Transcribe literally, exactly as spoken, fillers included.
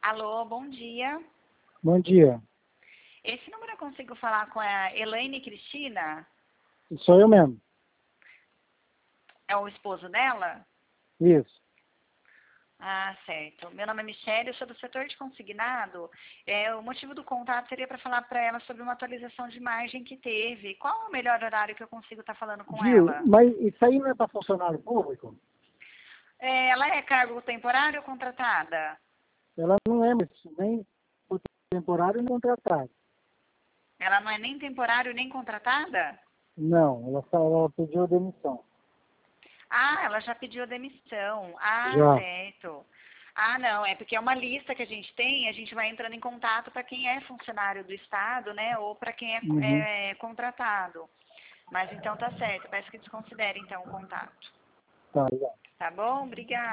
Alô, bom dia. Bom dia. Esse número eu consigo falar com a Elaine Cristina? Sou eu mesmo. É o esposo dela? Isso. Ah, certo. Meu nome é Michele, eu sou do setor de consignado. É, o motivo do contato seria para falar para ela sobre uma atualização de margem que teve. Qual é o melhor horário que eu consigo estar falando com Viu? ela? Mas isso aí não é para funcionário público? É, ela é cargo temporário ou contratada? Ela não é mais nem por temporário nem contratado. Ela não é nem temporário nem contratada? Não, ela, só- ela pediu demissão. Ah, ela já pediu demissão. Ah, Já. certo. Ah, não, é porque é uma lista que a gente tem, a gente vai entrando em contato para quem é funcionário do Estado, né, ou para quem é, Uhum. é contratado. Mas então tá certo, peço que desconsidere então o contato. Tá, já. Tá bom? Obrigada.